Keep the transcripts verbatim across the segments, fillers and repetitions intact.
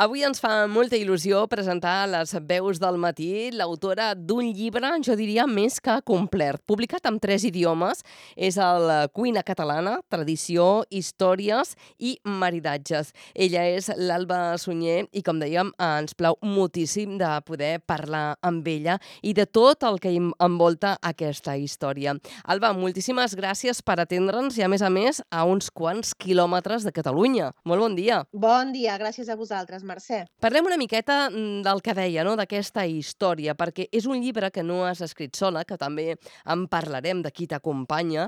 Avui ens fa molta il·lusió presentar Les veus del matí, l'autora d'un llibre, jo diria, més que complet. Publicat en tres idiomes, és el Cuina catalana, tradició, històries i maridatges. Ella és l'Alba Sunyer i, com dèiem, ens plau moltíssim de poder parlar amb ella i de tot el que envolta aquesta història. Alba, moltíssimes gràcies per atendre'ns i, a més a més, a uns quants quilòmetres de Catalunya. Molt bon dia. Bon dia, gràcies a vosaltres, Mercè. Parlem una miqueta mm, del que deia, no?, d'aquesta història, perquè és un llibre que no has escrit sola, que també en parlarem de qui t'acompanya,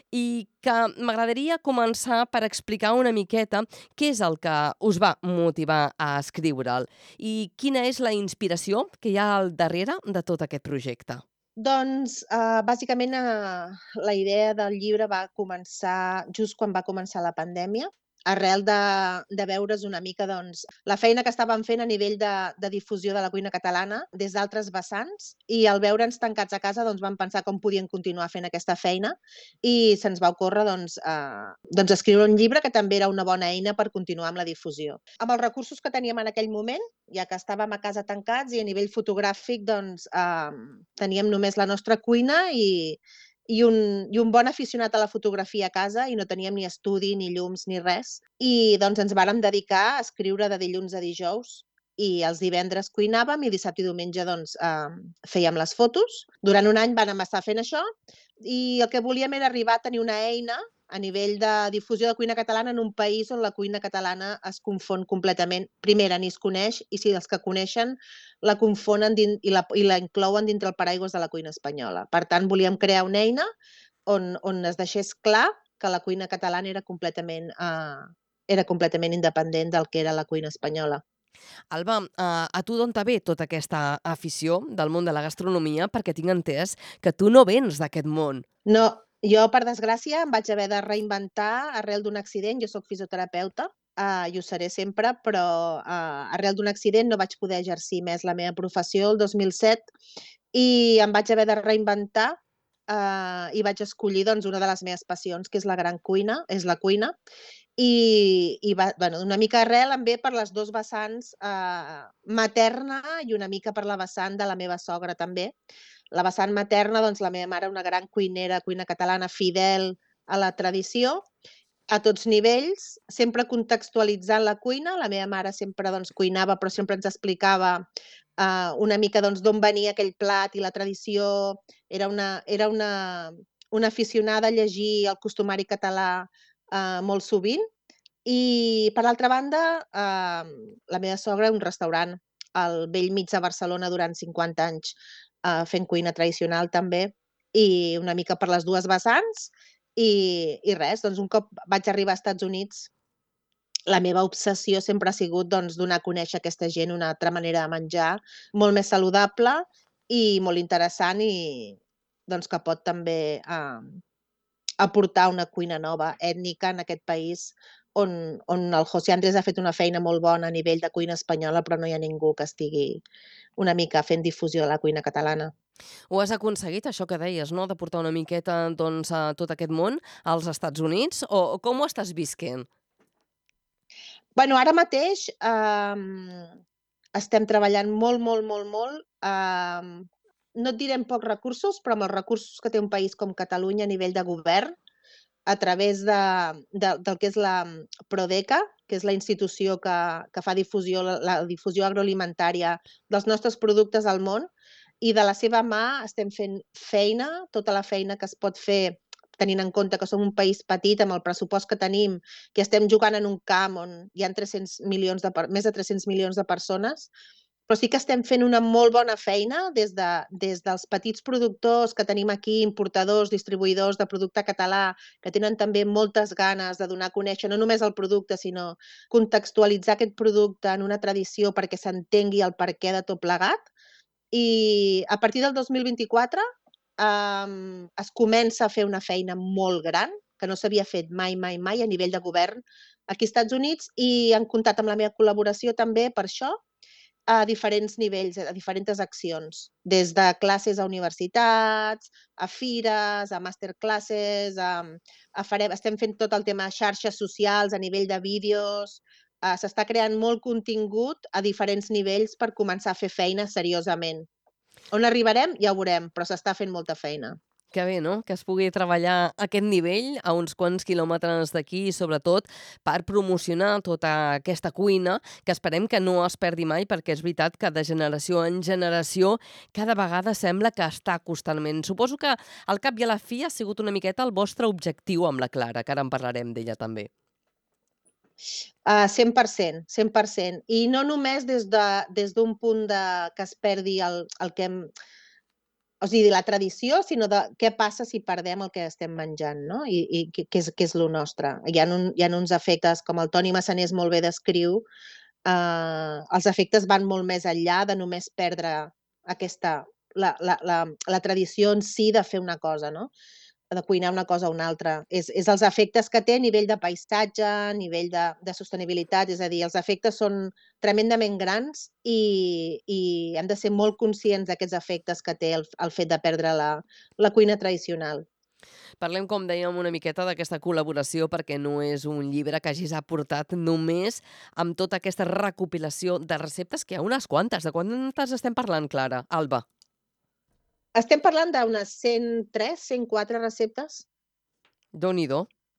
i que m'agradaria començar per explicar una miqueta què és el que us va motivar a escriure'l i quina és la inspiració que hi ha al darrere de tot aquest projecte. Doncs, eh, bàsicament, eh, la idea del llibre va començar just quan va començar la pandèmia, arrel de, de veure's una mica doncs, la feina que estàvem fent a nivell de, de difusió de la cuina catalana des d'altres vessants, i al veure'ns tancats a casa doncs, vam pensar com podíem continuar fent aquesta feina i se'ns va ocórrer doncs, eh, doncs escriure un llibre que també era una bona eina per continuar amb la difusió. Amb els recursos que teníem en aquell moment, ja que estàvem a casa tancats, i a nivell fotogràfic doncs, eh, teníem només la nostra cuina i, i un, i un bon aficionat a la fotografia a casa, i no teníem ni estudi, ni llums, ni res. I doncs ens vàrem dedicar a escriure de dilluns a dijous, i els divendres cuinàvem i dissabte i diumenge doncs, eh, fèiem les fotos. Durant un any vam estar fent això i el que volíem era arribar a tenir una eina a nivell de difusió de cuina catalana en un país on la cuina catalana es confon completament. Primera, ni es coneix, i si els que coneixen la confonen din, i, la, i la inclouen dintre el paraigües de la cuina espanyola. Per tant, volíem crear una eina on, on es deixés clar que la cuina catalana era completament, eh, era completament independent del que era la cuina espanyola. Alba, a, a tu d'on te ve tota aquesta afició del món de la gastronomia? Perquè tinc entès que tu no vens d'aquest món. No, jo, per desgràcia, em vaig haver de reinventar arrel d'un accident. Jo sóc fisioterapeuta, eh, i ho seré sempre, però eh, arrel d'un accident no vaig poder exercir més la meva professió el dos mil set i em vaig haver de reinventar, eh, i vaig escollir doncs, una de les meves passions, que és la gran cuina, és la cuina, i, i va, bueno, una mica arrel em ve per les dos vessants, eh, materna i una mica per la vessant de la meva sogra també. La vessant materna, doncs la meva mare, una gran cuinera, cuina catalana, fidel a la tradició, a tots nivells, sempre contextualitzant la cuina. La meva mare sempre doncs, cuinava, però sempre ens explicava uh, una mica doncs, d'on venia aquell plat i la tradició. Era una, era una, una aficionada a llegir el costumari català uh, molt sovint. I, per l'altra banda, uh, la meva sogra, un restaurant al vell mig de Barcelona durant cinquanta anys, uh, fent cuina tradicional també, i una mica per les dues vessants. I, i res, doncs un cop vaig arribar als Estats Units, la meva obsessió sempre ha sigut doncs, donar a conèixer aquesta gent una altra manera de menjar, molt més saludable i molt interessant, i doncs, que pot també eh, aportar una cuina nova, ètnica, en aquest país on, on el José Andrés ha fet una feina molt bona a nivell de cuina espanyola, però no hi ha ningú que estigui una mica fent difusió de la cuina catalana. Ho has aconseguit, això que deies, no?, de portar una miqueta doncs, a tot aquest món als Estats Units, o, o com ho estàs visquent? Bueno, ara mateix eh, estem treballant molt, molt, molt, molt, eh, no et diré amb pocs recursos, però amb els recursos que té un país com Catalunya a nivell de govern, a través de, de, del que és la Prodeca, que és la institució que, que fa difusió, la, la difusió agroalimentària dels nostres productes al món, i de la seva mà estem fent feina, tota la feina que es pot fer tenint en compte que som un país petit amb el pressupost que tenim, que estem jugant en un camp on hi ha tres-cents milions de, més de tres-cents milions de persones, però sí que estem fent una molt bona feina des, de, des dels petits productors que tenim aquí, importadors, distribuïdors de producte català, que tenen també moltes ganes de donar a conèixer no només el producte, sinó contextualitzar aquest producte en una tradició perquè s'entengui el perquè de tot plegat. I a partir del dos mil vint-i-quatre um, es comença a fer una feina molt gran, que no s'havia fet mai, mai, mai a nivell de govern aquí als Estats Units, i han comptat amb la meva col·laboració també per això, a diferents nivells, a diferents accions, des de classes a universitats, a fires, a masterclasses, a, a farem, estem fent tot el tema de xarxes socials a nivell de vídeos, uh, s'està creant molt contingut a diferents nivells per començar a fer feina seriosament. On arribarem ja ho veurem, però s'està fent molta feina. Que bé, no?, que es pugui treballar a aquest nivell, a uns quants quilòmetres d'aquí, i sobretot per promocionar tota aquesta cuina, que esperem que no es perdi mai, perquè és veritat que de generació en generació cada vegada sembla que està costant menys. Suposo que al cap i a la fi ha sigut una miqueta el vostre objectiu amb la Clara, que ara en parlarem d'ella també. Uh, cent per cent, cent per cent. I no només des de, des d'un punt de que es perdi el, el que hem, o sigui, la tradició, sinó de què passa si perdem el que estem menjant, no? I, i què, què és, què és lo nostre. Hi ha, un, hi ha uns efectes, com el Toni Massanés molt bé descriu, eh, els efectes van molt més enllà de només perdre aquesta, la, la, la, la tradició en si de fer una cosa, no? De cuinar una cosa o una altra. És, és els efectes que té a nivell de paisatge, a nivell de, de sostenibilitat, és a dir, els efectes són tremendament grans i, i hem de ser molt conscients d'aquests efectes que té el, el fet de perdre la, la cuina tradicional. Parlem, com dèiem, una miqueta d'aquesta col·laboració, perquè no és un llibre que hagis aportat només amb tota aquesta recopilació de receptes, que hi ha unes quantes. De quantes estem parlant, Clara? Alba? Estem parlant d'unes cent tres, cent quatre receptes. Déu-n'hi-do.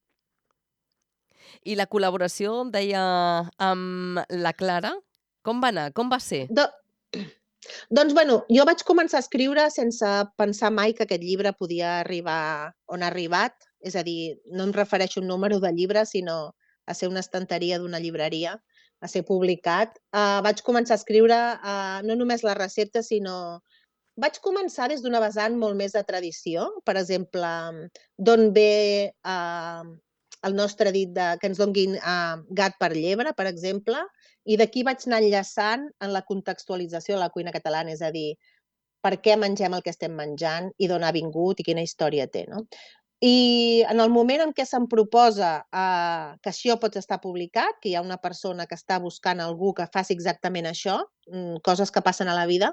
I la col·laboració, deia, amb la Clara, com va anar? Com va ser? De... Doncs, bueno, jo vaig començar a escriure sense pensar mai que aquest llibre podia arribar on ha arribat. És a dir, no em refereixo a un número de llibres, sinó a ser una estanteria d'una llibreria, a ser publicat. Uh, vaig començar a escriure uh, no només les receptes, sinó... Vaig començar des d'una vessant molt més de tradició. Per exemple, d'on ve uh, el nostre dit de, que ens donguin uh, gat per llebre, per exemple, i d'aquí vaig anar enllaçant en la contextualització de la cuina catalana, és a dir, per què mengem el que estem menjant i d'on ha vingut i quina història té, no? I en el moment en què se'm proposa uh, que això pot estar publicat, que hi ha una persona que està buscant algú que faci exactament això, um, coses que passen a la vida,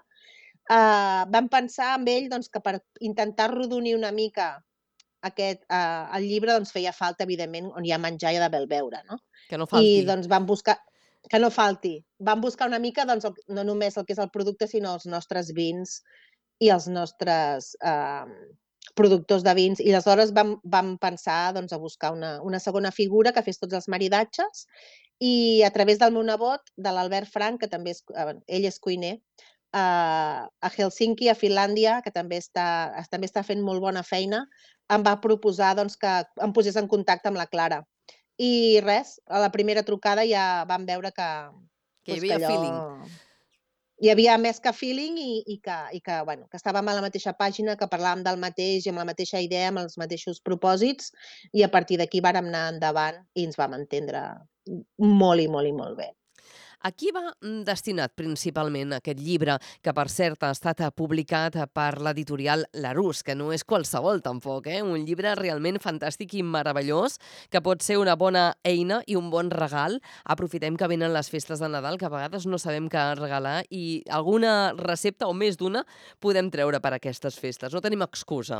uh, vam pensar amb ell doncs, que per intentar rodonir una mica aquest, uh, el llibre doncs, feia falta, evidentment, on hi ha menjar i ha d'haver el beure, no? Que no falti. I doncs vam buscar... Que no falti. Vam buscar una mica doncs, el, no només el que és el producte, sinó els nostres vins i els nostres eh, productors de vins. I aleshores vam, vam pensar doncs, a buscar una, una segona figura que fes tots els maridatges i a través del meu nebot, de l'Albert Frank, que també és, eh, ell és cuiner, eh, a Helsinki, a Finlàndia, que també està, també està fent molt bona feina, em va proposar doncs, que em posés en contacte amb la Clara. I res, a la primera trucada ja vam veure que... Que hi doncs, havia que allò... feeling. Hi havia més que feeling i, i, que, i que, bueno, que estàvem a la mateixa pàgina, que parlàvem del mateix i amb la mateixa idea, amb els mateixos propòsits, i a partir d'aquí vàrem anar endavant i ens vam entendre molt i molt i molt bé. A qui va destinat principalment aquest llibre, que per cert ha estat publicat per l'editorial Larousse, que no és qualsevol tampoc, eh? Un llibre realment fantàstic i meravellós, que pot ser una bona eina i un bon regal. Aprofitem que venen les festes de Nadal, que a vegades no sabem què regalar, i alguna recepta, o més d'una, podem treure per aquestes festes. No tenim excusa.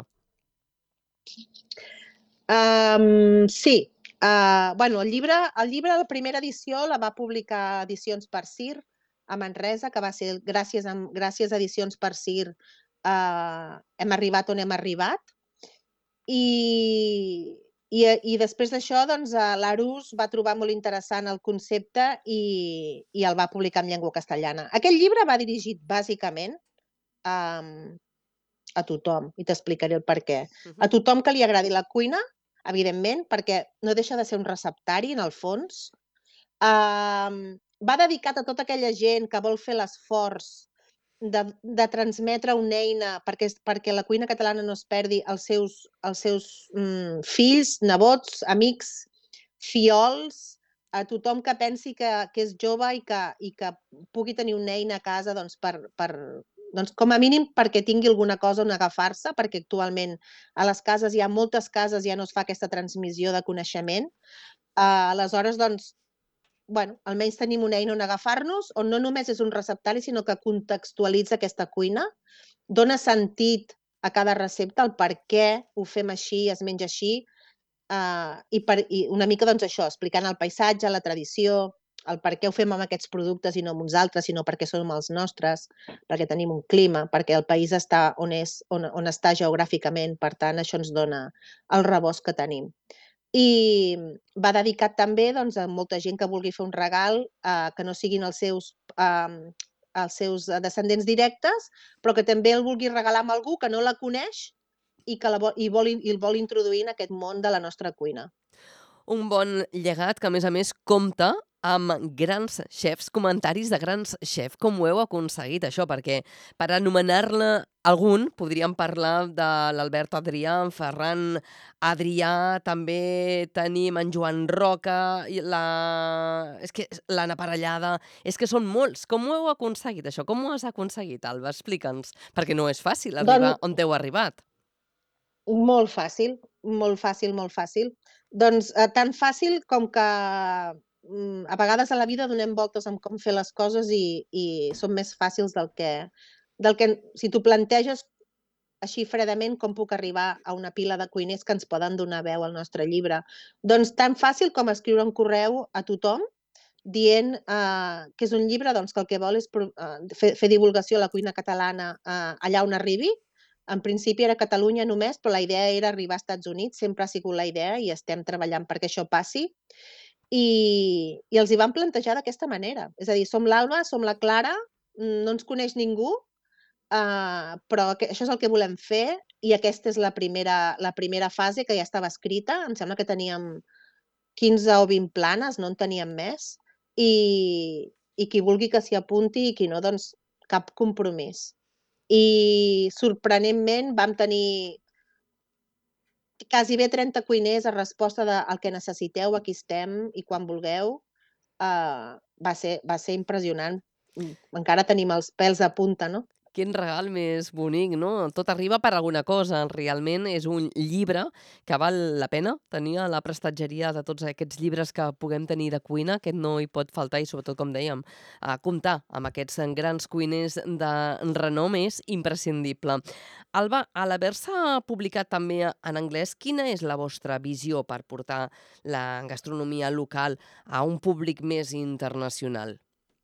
Um, sí. Uh, bueno, el llibre, el llibre, la primera edició la va publicar Edicions per Cir a Manresa, que va ser gràcies a, gràcies a Edicions per Cir uh, hem arribat on hem arribat. I, i, i després d'això, doncs, l'Arús va trobar molt interessant el concepte i, i el va publicar en llengua castellana. Aquest llibre va dirigit bàsicament um, a tothom, i t'explicaré el per què. A tothom que li agradi la cuina, evidentment, perquè no deixa de ser un receptari, en el fons. Uh, va dedicat a tota aquella gent que vol fer l'esforç de, de transmetre una eina perquè, perquè la cuina catalana no es perdi als seus, als seus mm, fills, nebots, amics, fiols, a tothom que pensi que, que és jove i que, i que pugui tenir una eina a casa doncs, per, per, doncs, com a mínim perquè tingui alguna cosa on agafar-se, perquè actualment a les cases, hi ha moltes cases, ja no es fa aquesta transmissió de coneixement. Uh, aleshores, doncs, bueno, almenys tenim una eina on agafar-nos, on no només és un receptari, sinó que contextualitza aquesta cuina, dona sentit a cada recepta, el per què ho fem així, es menja així, uh, i, per, i una mica doncs, això, explicant el paisatge, la tradició, el per què ho fem amb aquests productes i no amb uns altres, sinó perquè som els nostres, perquè tenim un clima, perquè el país està on, és, on, on està geogràficament, per tant, això ens dona el rebost que tenim. I va dedicat també doncs, a molta gent que vulgui fer un regal eh, que no siguin els seus, eh, els seus descendents directes, però que també el vulgui regalar a algú que no la coneix i que la vol, i vol, i el vol introduir en aquest món de la nostra cuina. Un bon llegat que, a més a més, compta amb grans xefs, comentaris de grans xefs. Com ho heu aconseguit, això? Perquè per anomenar-ne algun, podríem parlar de l'Albert Adrià, en Ferran Adrià, també tenim en Joan Roca, i la... és que l'Anna Parellada... És que són molts. Com ho heu aconseguit, això? Com ho has aconseguit, Alba? Explica'ns. Perquè no és fàcil arribar Doncs, on heu arribat. Molt fàcil, molt fàcil, molt fàcil. Doncs eh, tan fàcil com que mm, a vegades a la vida donem voltes amb com fer les coses i, i són més fàcils del que, del que si t'ho planteges així fredament com puc arribar a una pila de cuiners que ens poden donar veu al nostre llibre. Doncs tan fàcil com escriure un correu a tothom dient eh, que és un llibre doncs, que el que vol és eh, fer, fer divulgació a la cuina catalana eh, allà on arribi. En principi era Catalunya només, però la idea era arribar als Estats Units, sempre ha sigut la idea i estem treballant perquè això passi. I, i els hi vam plantejar d'aquesta manera. És a dir, som l'Alba, som la Clara, no ens coneix ningú, uh, però que, això és el que volem fer i aquesta és la primera, la primera fase que ja estava escrita. Em sembla que teníem quinze o vint planes, no en teníem més. I, i qui vulgui que s'hi apunti i qui no, doncs cap compromís. I sorprenentment vam tenir quasi bé trenta cuiners a resposta del que necessiteu, aquí estem i quan vulgueu. Uh, va, ser, va ser impressionant. Encara tenim els pèls a punta, no? Quin regal més bonic, no? Tot arriba per alguna cosa. Realment és un llibre que val la pena tenir a la prestatgeria de tots aquests llibres que puguem tenir de cuina. Aquest no hi pot faltar i, sobretot, com dèiem, a comptar amb aquests grans cuiners de renom és imprescindible. Alba, a l'haver-se publicat també en anglès, quina és la vostra visió per portar la gastronomia local a un públic més internacional?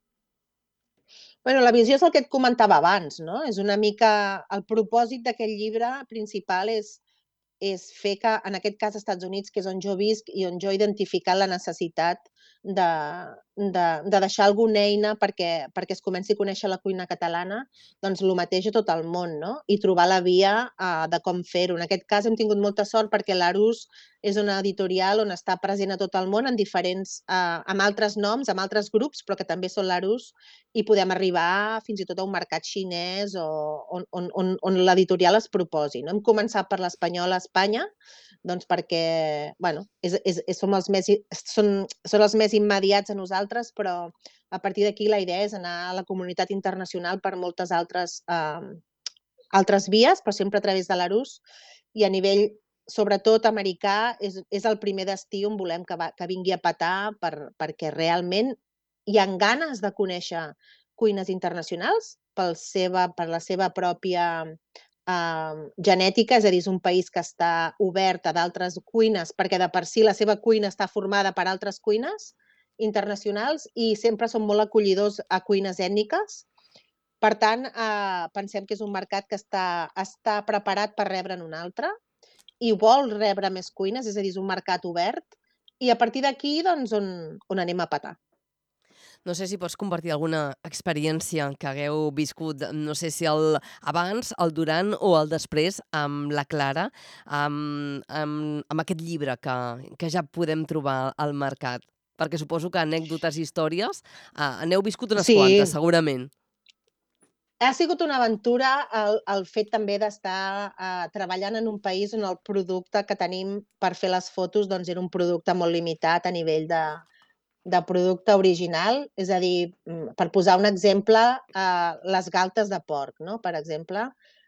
Bueno, la visió és el que et comentava abans, no? És una mica... El propòsit d'aquest llibre principal és, és fer que, en aquest cas, als Estats Units, que és on jo visc i on jo he identificat la necessitat de, de, de deixar alguna eina perquè, perquè es comenci a conèixer la cuina catalana, doncs el mateix a tot el món, no? I trobar la via uh, de com fer-ho. En aquest cas hem tingut molta sort perquè l'Arús és una editorial on està present a tot el món en diferents, uh, amb altres noms, amb altres grups, però que també són l'Arús, i podem arribar fins i tot a un mercat xinès o on, on, on, on l'editorial es proposi. No? Hem començat per l'Espanyol a Espanya, doncs perquè, bueno, és, és, és, som, els més, són, són els més immediats a nosaltres, però a partir d'aquí la idea és anar a la comunitat internacional per moltes altres, eh, altres vies, però sempre a través de l'Arús, i a nivell, sobretot americà, és, és el primer destí on volem que, va, que vingui a petar per, perquè realment hi ha ganes de conèixer cuines internacionals pel seva, per la seva pròpia Uh, genètica, és a dir, és un país que està obert a d'altres cuines perquè de per si la seva cuina està formada per altres cuines internacionals i sempre són molt acollidors a cuines ètniques. Per tant, uh, pensem que és un mercat que està, està preparat per rebre'n un altre i vol rebre més cuines, és a dir, és un mercat obert i a partir d'aquí, doncs, on, on anem a petar. No sé si pots compartir alguna experiència que hagueu viscut, no sé si el abans, el durant o el després amb la Clara, amb, amb, amb aquest llibre que, que ja podem trobar al mercat. Perquè suposo que anècdotes i històries eh, n'heu viscut unes Sí. quantes, segurament. Ha sigut una aventura el, el fet també d'estar uh, treballant en un país on el producte que tenim per fer les fotos doncs, era un producte molt limitat a nivell de, de producte original, és a dir, per posar un exemple, uh, les galtes de porc, no? Per exemple.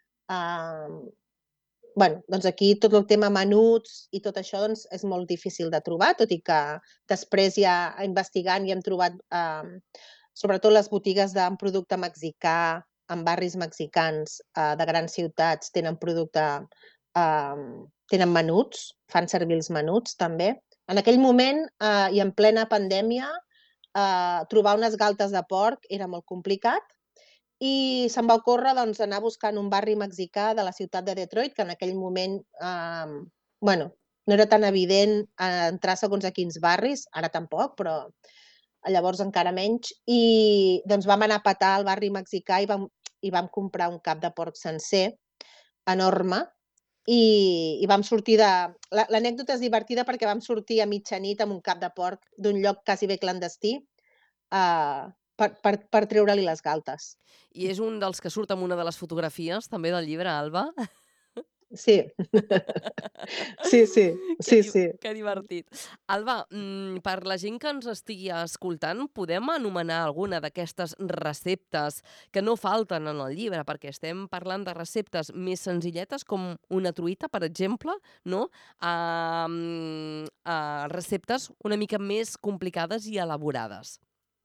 Uh, bueno, doncs aquí tot el tema menuts i tot això doncs, és molt difícil de trobar, tot i que després ja investigant i hem trobat uh, sobretot les botigues d'un producte mexicà, en barris mexicans uh, de grans ciutats tenen producte, uh, tenen menuts, fan servir els menuts també. En aquell moment uh, i en plena pandèmia eh, trobar unes galtes de porc era molt complicat i se'm va ocórrer doncs, anar buscant un barri mexicà de la ciutat de Detroit, que en aquell moment eh, bueno, no era tan evident eh, entrar segons a quins barris, ara tampoc, però llavors encara menys, i doncs vam anar a petar al barri mexicà i vam, i vam comprar un cap de porc sencer, enorme, i, i vam sortir de... L'anècdota és divertida perquè vam sortir a mitjanit amb un cap de porc d'un lloc quasi bé clandestí uh, per, per, per treure-li les galtes. I és un dels que surt amb una de les fotografies, també del llibre, Alba? Sí. sí, sí, sí, que, sí. Que divertit. Alba, per la gent que ens estigui escoltant, podem anomenar alguna d'aquestes receptes que no falten en el llibre, perquè estem parlant de receptes més senzilletes, com una truita, per exemple, no? A, a receptes una mica més complicades i elaborades.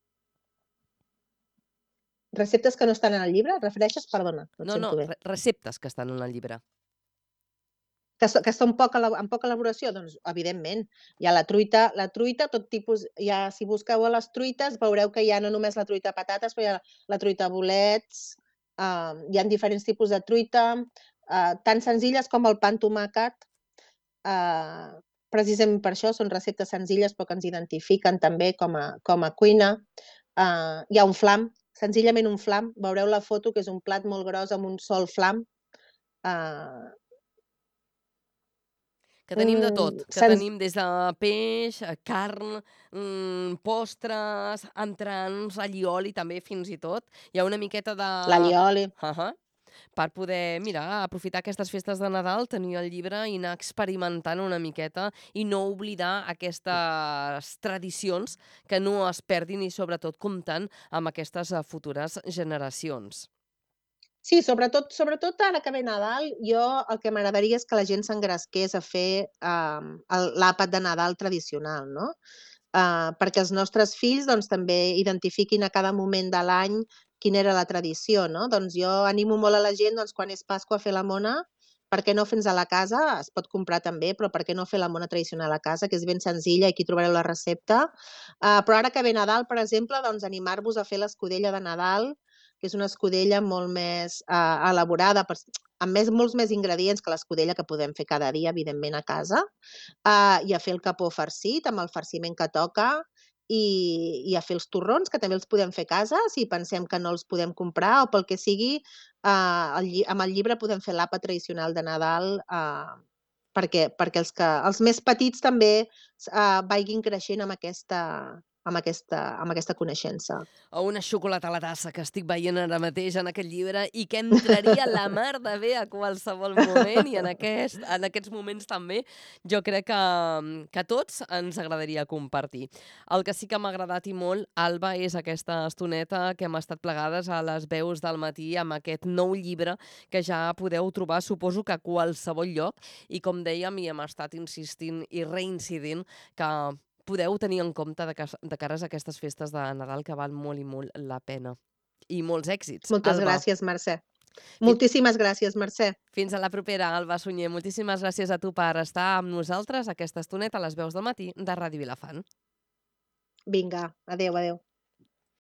Receptes que no estan en el llibre? Refereixes? Perdona, no et no, sento no, bé. Receptes que estan en el llibre. Que, que són poc, amb poca elaboració? Doncs, evidentment. Hi ha la truita, la truita, tot tipus... Ja, si busqueu a les truites, veureu que hi ha no només la truita a patates, però hi ha la truita a bolets, uh, hi ha diferents tipus de truita, uh, tan senzilles com el pa amb tomàquet. Uh, precisament per això són receptes senzilles, però que ens identifiquen també com a, com a cuina. Uh, hi ha un flam, senzillament un flam. Veureu la foto, que és un plat molt gros amb un sol flam. Uh, Que tenim de tot, que Senz... tenim des de peix, carn, mmm, postres, entrants, allioli també fins i tot. Hi ha una miqueta de... L'allioli. Uh -huh. Per poder, mira, aprofitar aquestes festes de Nadal, tenir el llibre i anar experimentant una miqueta i no oblidar aquestes tradicions que no es perdin i sobretot comptant amb aquestes futures generacions. Sí, sobretot, sobretot ara que ve Nadal, jo el que m'agradaria és que la gent s'engresqués a fer uh, l'àpat de Nadal tradicional, no? Uh, perquè els nostres fills doncs, també identifiquin a cada moment de l'any quina era la tradició, no? Doncs jo animo molt a la gent, doncs, quan és Pasqua, a fer la mona, per què no fer-nos a la casa? Es pot comprar també, però per què no fer la mona tradicional a casa, que és ben senzilla i aquí trobareu la recepta. Uh, però ara que ve Nadal, per exemple, doncs animar-vos a fer l'escudella de Nadal, que és una escudella molt més uh, elaborada, per, amb més, molts més ingredients que l'escudella que podem fer cada dia, evidentment, a casa, uh, i a fer el capó farcit, amb el farciment que toca, i, i a fer els torrons, que també els podem fer a casa, si pensem que no els podem comprar, o pel que sigui, uh, el, amb el llibre podem fer l'àpat tradicional de Nadal, uh, perquè, perquè els, que, els més petits també uh, vagin creixent amb aquesta... Amb aquesta, amb aquesta coneixença. O una xocolata a la tassa, que estic veient ara mateix en aquest llibre i que entraria la mar de bé a qualsevol moment, i en, aquest, en aquests moments també jo crec que, que a tots ens agradaria compartir. El que sí que m'ha agradat i molt, Alba, és aquesta estoneta que hem estat plegades a les veus del matí amb aquest nou llibre que ja podeu trobar, suposo que a qualsevol lloc, i com dèiem, i hem estat insistint i reincidint que podeu tenir en compte de, de cares a aquestes festes de Nadal, que val molt i molt la pena. I molts èxits, Moltes Alba. gràcies, Mercè. Moltíssimes gràcies, Mercè. Fins a la propera, Alba Sunyer. Moltíssimes gràcies a tu per estar amb nosaltres aquesta estoneta a les veus del matí de Ràdio Vilafant. Vinga, adeu, adeu.